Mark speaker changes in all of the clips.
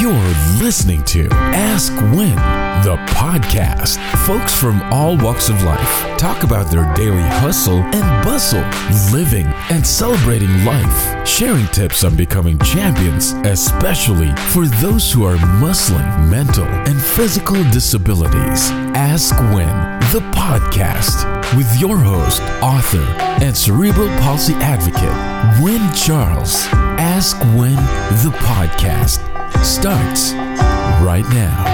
Speaker 1: You're listening to Ask Win, the podcast. Folks from all walks of life talk about their daily hustle and bustle, living and celebrating life, sharing tips on becoming champions, especially for those who are muscling mental and physical disabilities. Ask Win, the podcast, with your host, author, and cerebral palsy advocate, Win Charles. Ask Win, the podcast starts right now.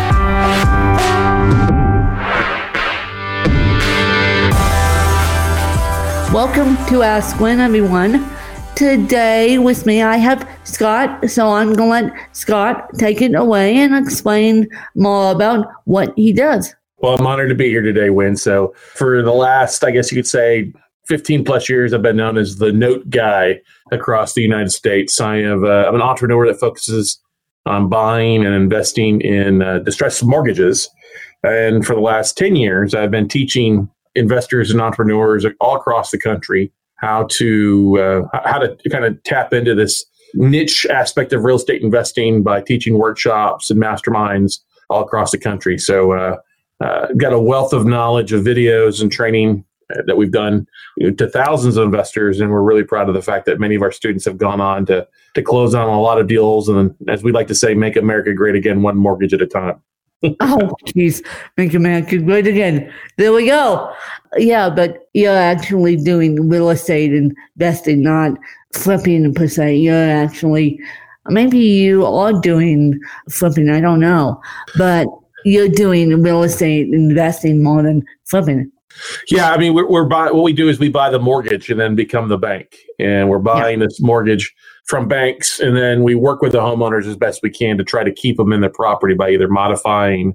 Speaker 2: Welcome to Ask Win, everyone. Today with me I have Scott, so I'm going to let Scott take it away and explain more about what he does.
Speaker 3: Well, I'm honored to be here today, Win. So for the last, I guess you could say, 15 plus years, I've been known as the note guy across the United States. I'm an entrepreneur that focuses on buying and investing in distressed mortgages. And for the last 10 years, I've been teaching investors and entrepreneurs all across the country how to kind of tap into this niche aspect of real estate investing by teaching workshops and masterminds all across the country. So got a wealth of knowledge of videos and training that we've done to thousands of investors, and we're really proud of the fact that many of our students have gone on to close on a lot of deals, and as we like to say, make America great again, one mortgage at a time.
Speaker 2: Oh, geez, make America great again. There we go. Yeah, but you're actually doing real estate investing, not flipping per se. You're actually, maybe you are doing flipping, I don't know, but you're doing real estate investing more than flipping.
Speaker 3: Yeah, I mean, what we do is we buy the mortgage and then become the bank. And we're buying this mortgage from banks, and then we work with the homeowners as best we can to try to keep them in their property by either modifying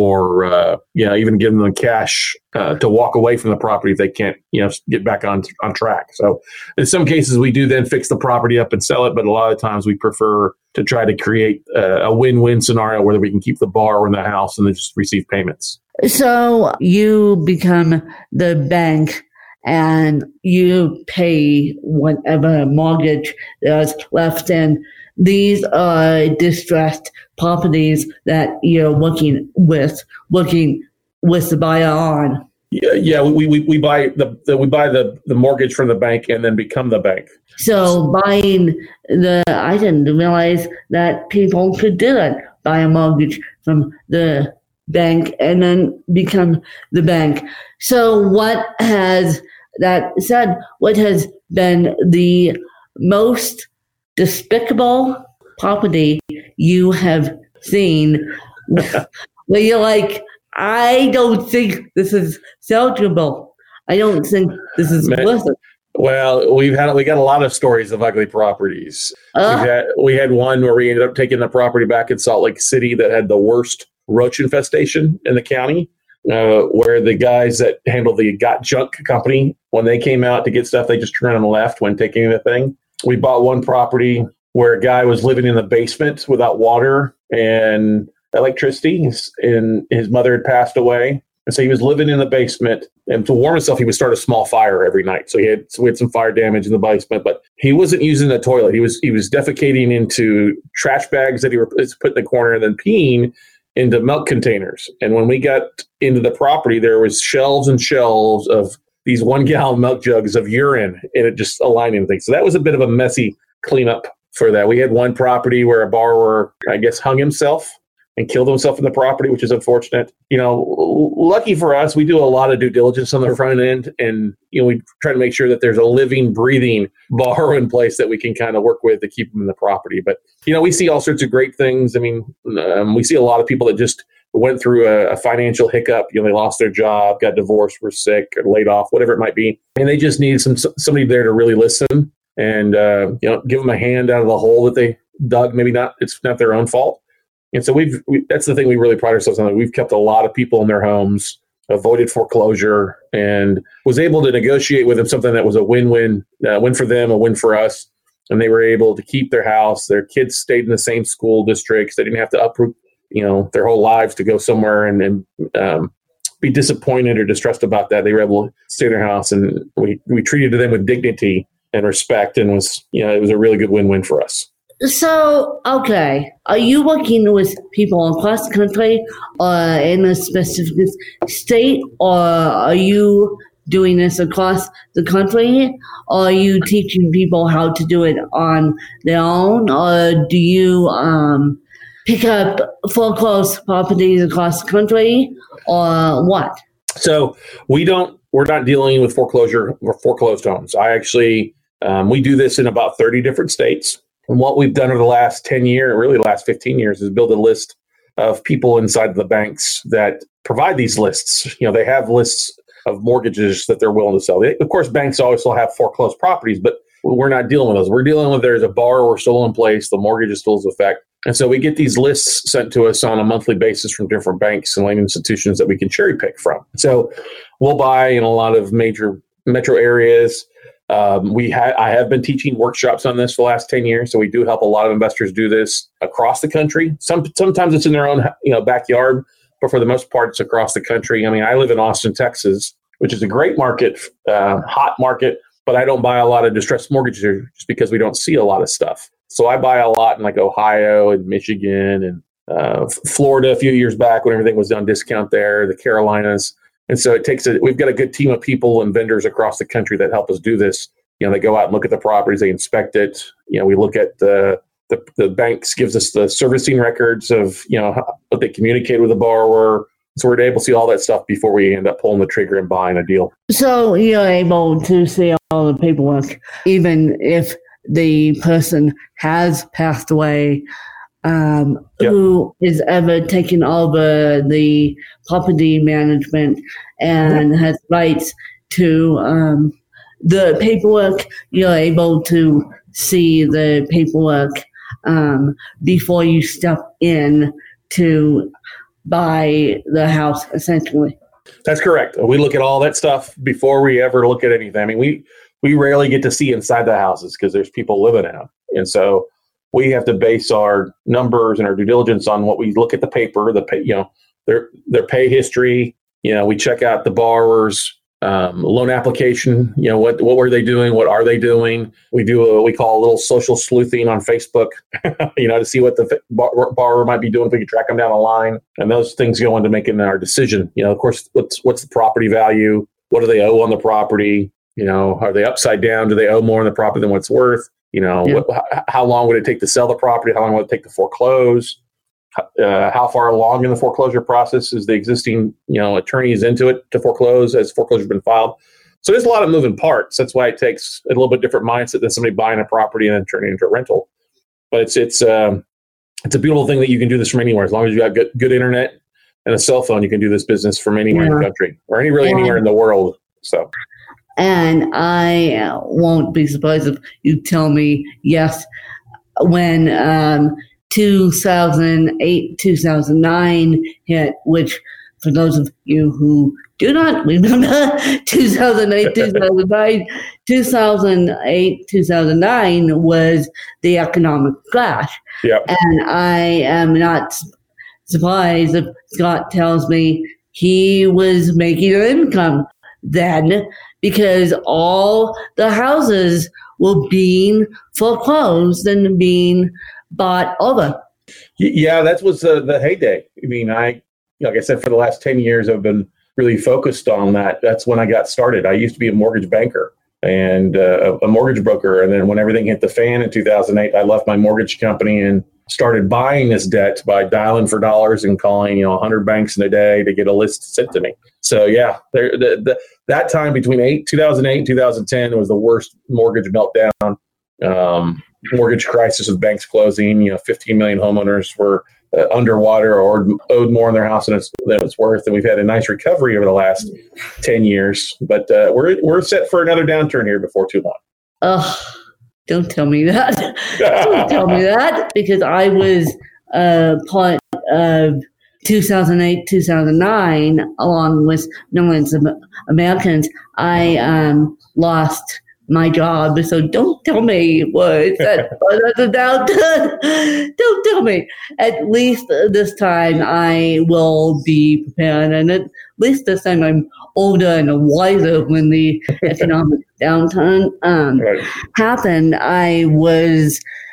Speaker 3: or even giving them cash to walk away from the property if they can't get back on track. So in some cases, we do then fix the property up and sell it, but a lot of times we prefer to try to create a win-win scenario where we can keep the borrower in the house and then just receive payments. So
Speaker 2: you become the bank and you pay whatever mortgage there's left in. These are distressed properties that you're working with the buyer on.
Speaker 3: Yeah, we buy the mortgage from the bank and then become the bank.
Speaker 2: So I didn't realize that people could do that. Buy a mortgage from the bank and then become the bank. So what has been the most despicable property you have seen where you're like, I don't think this is salvageable. I don't think this is worth it.
Speaker 3: Well, we got a lot of stories of ugly properties. We had one where we ended up taking the property back in Salt Lake City that had the worst roach infestation in the county, where the guys that handled the Got Junk company, when they came out to get stuff, they just turned on the left when taking anything. We bought one property where a guy was living in the basement without water and electricity, and his mother had passed away. And so he was living in the basement, and to warm himself, he would start a small fire every night. So we had some fire damage in the basement, but he wasn't using the toilet. He was defecating into trash bags that he was put in the corner and then peeing into milk containers. And when we got into the property, there was shelves and shelves of these 1 gallon milk jugs of urine, and it just aligning things. So that was a bit of a messy cleanup for that. We had one property where a borrower, I guess, hung himself and killed himself in the property, which is unfortunate. Lucky for us, we do a lot of due diligence on the front end, and we try to make sure that there's a living, breathing borrower in place that we can kind of work with to keep them in the property. But we see all sorts of great things. I mean, we see a lot of people that just went through a financial hiccup. They lost their job, got divorced, were sick, or laid off, whatever it might be, and they just need somebody there to really listen and give them a hand out of the hole that they dug. Maybe it's not their own fault. And so that's the thing we really pride ourselves on. We've kept a lot of people in their homes, avoided foreclosure, and was able to negotiate with them something that was a win-win, win for them, a win for us. And they were able to keep their house. Their kids stayed in the same school districts. They didn't have to uproot, their whole lives to go somewhere and be disappointed or distressed about that. They were able to stay in their house, and we treated them with dignity and respect, and it was a really good win-win for us.
Speaker 2: So, okay. Are you working with people across the country or in a specific state, or are you doing this across the country, or are you teaching people how to do it on their own, or do you pick up foreclosed properties across the country, or what?
Speaker 3: So we're not dealing with foreclosure or foreclosed homes. We do this in about 30 different states. And what we've done over the last 10 years, really the last 15 years, is build a list of people inside the banks that provide these lists. They have lists of mortgages that they're willing to sell. Of course, banks also have foreclosed properties, but we're not dealing with those. We're dealing with there's a borrower still in place, the mortgage is still in effect. And so we get these lists sent to us on a monthly basis from different banks and lending institutions that we can cherry pick from. So we'll buy in a lot of major metro areas. I have been teaching workshops on this for the last 10 years. So we do help a lot of investors do this across the country. Sometimes it's in their own backyard, but for the most part, it's across the country. I mean, I live in Austin, Texas, which is a great market, hot market, but I don't buy a lot of distressed mortgages here just because we don't see a lot of stuff. So I buy a lot in like Ohio and Michigan and Florida a few years back when everything was on discount there, the Carolinas. And so we've got a good team of people and vendors across the country that help us do this. They go out and look at the properties, they inspect it. We look at the banks gives us the servicing records of, what they communicate with the borrower. So we're able to see all that stuff before we end up pulling the trigger and buying a deal. So
Speaker 2: you're able to see all the paperwork, even if the person has passed away, who is ever taken over the property management and has rights to the paperwork. You're able to see the paperwork before you step in to buy the house, essentially.
Speaker 3: That's correct. We look at all that stuff before we ever look at anything. I mean, we rarely get to see inside the houses because there's people living in them. And so we have to base our numbers and our due diligence on what we look at the paper, their pay history. We check out the borrower's loan application. What were they doing? What are they doing? We do what we call a little social sleuthing on Facebook, to see what the borrower might be doing, if we can track them down the line. And those things go into making our decision. Of course, what's the property value? What do they owe on the property? Are they upside down? Do they owe more on the property than what's worth? How long would it take to sell the property? How long would it take to foreclose? How far along in the foreclosure process is the existing, attorneys into it to foreclose as foreclosure has been filed? So there's a lot of moving parts. That's why it takes a little bit different mindset than somebody buying a property and then turning it into a rental. But it's a beautiful thing that you can do this from anywhere. As long as you have good internet and a cell phone, you can do this business from anywhere in the country or anywhere in the world. So.
Speaker 2: And I won't be surprised if you tell me yes. When 2008, 2009 hit, which for those of you who do not remember 2008, 2009 was the economic crash.
Speaker 3: Yep.
Speaker 2: And I am not surprised if Scott tells me he was making an income then, because all the houses were being foreclosed and being bought over.
Speaker 3: Yeah, that was the heyday. I mean, like I said, for the last 10 years, I've been really focused on that. That's when I got started. I used to be a mortgage banker and a mortgage broker. And then when everything hit the fan in 2008, I left my mortgage company and started buying this debt by dialing for dollars and calling 100 banks in a day to get a list sent to me. So yeah, that time between 2008 and 2010 was the worst mortgage meltdown, mortgage crisis with banks closing. 15 million homeowners were underwater or owed more on their house than it's worth. And we've had a nice recovery over the last 10 years, but we're set for another downturn here before too long.
Speaker 2: Don't tell me that. Don't tell me that, because I was part of 2008, 2009, along with millions of Americans. I lost my job, so don't tell me words that don't tell me. At least this time I will be prepared, and at least this time I'm older and wiser when the economic downturn happened. I was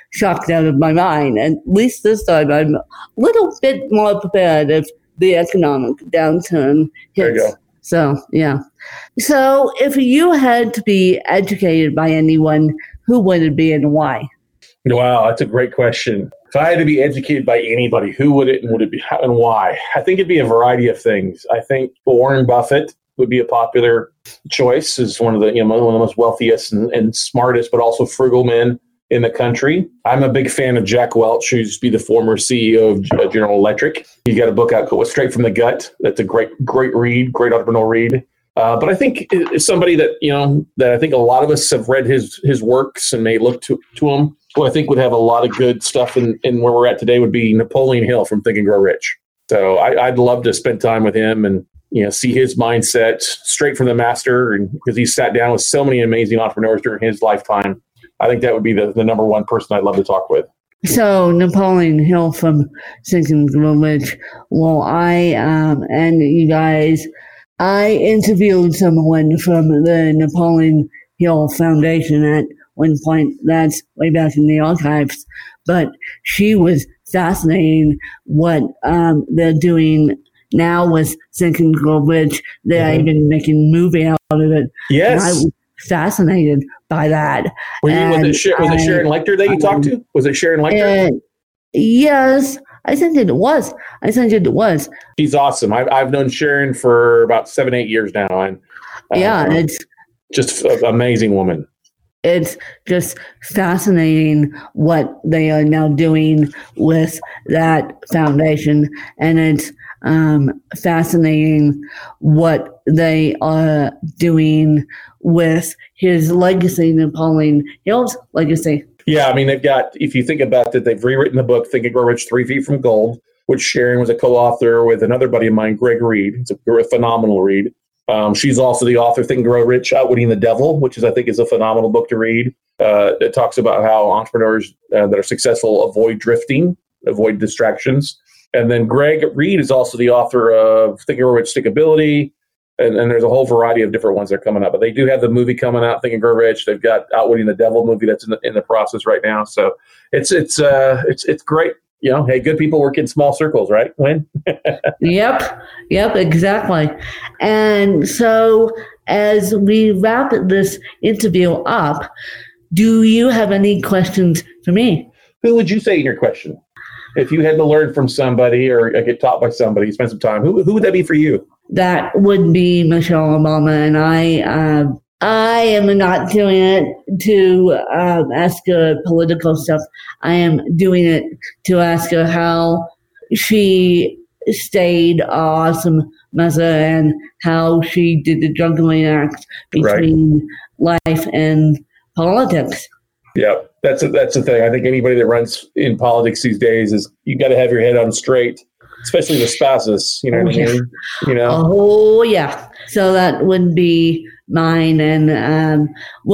Speaker 2: shocked out of my mind. At least this time I'm a little bit more prepared if the economic downturn hits.
Speaker 3: There you go.
Speaker 2: So, yeah. So if you had to be educated by anyone, who would it be and why?
Speaker 3: Wow, that's a great question. If I had to be educated by anybody, who would it be and why? I think it'd be a variety of things. I think Warren Buffett would be a popular choice as one of the most wealthiest and smartest, but also frugal men in the country. I'm a big fan of Jack Welch, who used to be the former CEO of General Electric. He's got a book out called Straight from the Gut. That's a great read, great entrepreneurial read. But I think it's somebody that I think a lot of us have read his works and may look to him. Who I think would have a lot of good stuff in where we're at today would be Napoleon Hill from Think and Grow Rich. So I'd love to spend time with him and see his mindset straight from the master, and because he sat down with so many amazing entrepreneurs during his lifetime. I think that would be the number one person I'd love to talk with.
Speaker 2: So Napoleon Hill from Think and Grow Rich. Well, and you guys, I interviewed someone from the Napoleon Hill Foundation at one point. That's way back in the archives. But she was fascinating what they're doing now with Think and Grow Rich. They're even making a movie out of it.
Speaker 3: Yes.
Speaker 2: And I was fascinated by that.
Speaker 3: Was it Sharon Lechter that you talked to? Was it Sharon Lechter?
Speaker 2: Yes, I think it was.
Speaker 3: She's awesome. I've known Sharon for about 7-8 years now, and
Speaker 2: it's
Speaker 3: just an amazing woman.
Speaker 2: It's just fascinating what they are now doing with that foundation, and it's fascinating what they are doing with his legacy, Napoleon Hill's legacy.
Speaker 3: Yeah, I mean, they've got, if you think about it, they've rewritten the book, Think and Grow Rich, 3 Feet from Gold, which Sharon was a co-author with another buddy of mine, Greg Reed. It's a phenomenal read. She's also the author of Think and Grow Rich, Outwitting the Devil, which I think is a phenomenal book to read. It talks about how entrepreneurs that are successful avoid drifting, avoid distractions. And then Greg Reed is also the author of Think and Grow Rich, Stickability. And there's a whole variety of different ones that are coming up. But they do have the movie coming out, Think and Grow Rich. They've got Outwitting the Devil movie that's in the process right now. So it's great. Hey, good people work in small circles, right, Wynn?
Speaker 2: Yep, exactly. And so as we wrap this interview up, do you have any questions for me?
Speaker 3: Who would you say in your question? If you had to learn from somebody or get taught by somebody, spend some time, who would that be for you?
Speaker 2: That would be Michelle Obama, and I am not doing it to ask her political stuff. I am doing it to ask her how she stayed awesome mother and how she did the juggling act between life and politics.
Speaker 3: Yeah, that's the thing. I think anybody that runs in politics these days is you got to have your head on straight. Especially the spouses, you know what I mean?
Speaker 2: Oh, yeah. So that would be mine. And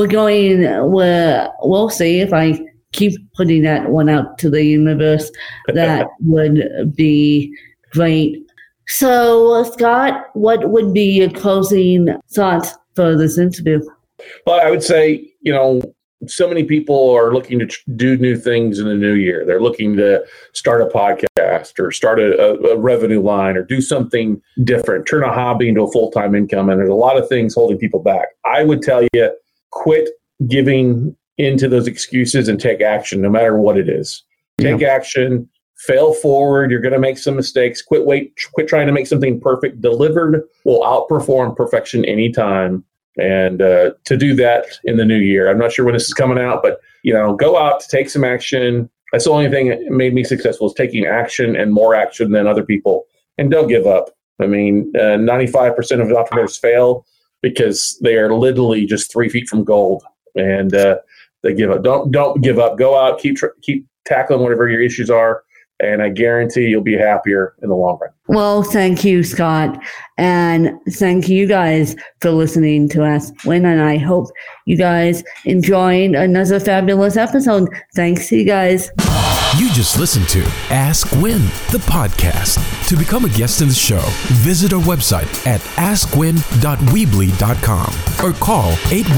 Speaker 2: we'll see if I keep putting that one out to the universe. That would be great. So, Scott, what would be your closing thoughts for this interview?
Speaker 3: Well, I would say, so many people are looking to do new things in the new year. They're looking to start a podcast or start a revenue line or do something different, turn a hobby into a full-time income. And there's a lot of things holding people back. I would tell you, quit giving into those excuses and take action, no matter what it is. Take action, fail forward. You're going to make some mistakes. Quit trying to make something perfect. Delivered will outperform perfection anytime. And to do that in the new year, I'm not sure when this is coming out, but go out, take some action. That's the only thing that made me successful is taking action and more action than other people. And don't give up. I mean, 95% of entrepreneurs fail because they are literally just 3 feet from gold, and they give up. Don't give up. Go out, keep tackling whatever your issues are. And I guarantee you'll be happier in the long run.
Speaker 2: Well, thank you, Scott. And thank you guys for listening to us. Wynn and I hope you guys enjoyed another fabulous episode. Thanks, you guys.
Speaker 1: You just listened to Ask Win, the podcast. To become a guest in the show, visit our website at askwin.weebly.com or call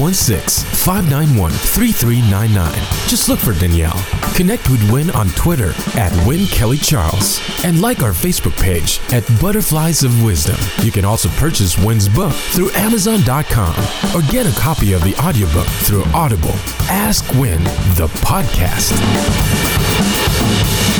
Speaker 1: 816-591-3399. Just look for Danielle. Connect with Win on Twitter at Win Kelly Charles and like our Facebook page at Butterflies of Wisdom. You can also purchase Win's book through Amazon.com or get a copy of the audiobook through Audible. Ask Win, the podcast.